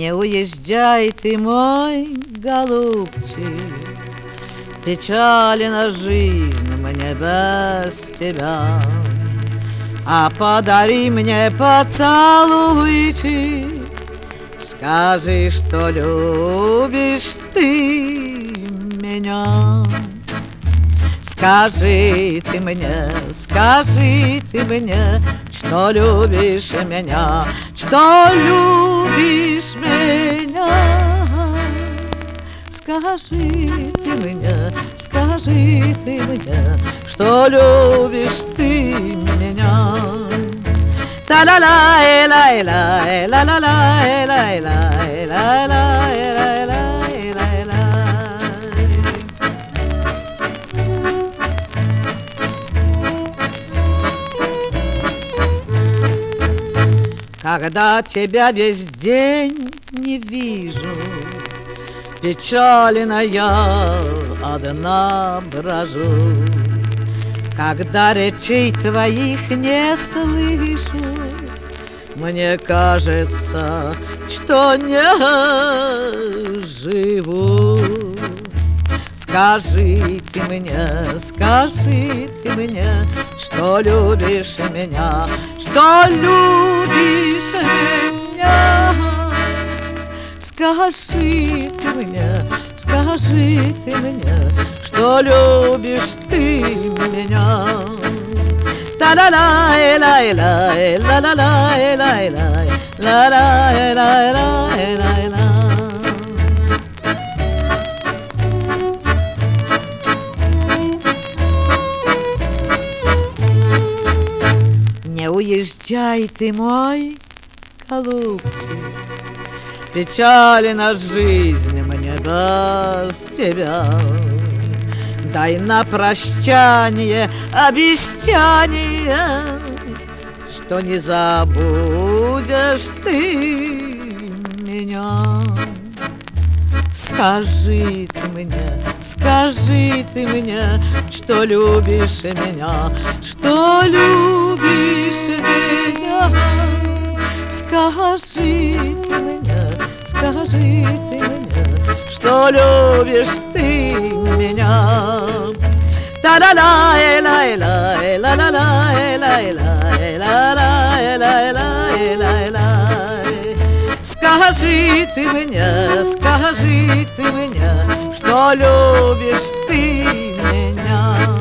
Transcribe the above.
Не уезжай ты, мой голубчик, печалена жизнь мне без тебя. А подари мне поцелуйчик, скажи, что любишь ты меня. Скажи ты мне, что любишь меня, что любишь меня. Скажи ты мне, что любишь ты меня. Когда тебя весь день не вижу, печалена я одна брожу. Когда речей твоих не слышу, мне кажется, что не живу. Скажи ты мне, что любишь меня, что любишь меня. Скажи ты мне, что любишь ты меня. Не уезжай ты, мой голубчик, печалена жизнь мне без тебя. Дай на прощание обещание, что не забудешь ты меня. Скажи ты мне, что любишь меня, что любишь меня. Скажи ты мне, что любишь ты меня. Скажи ты мне, что любишь ты меня.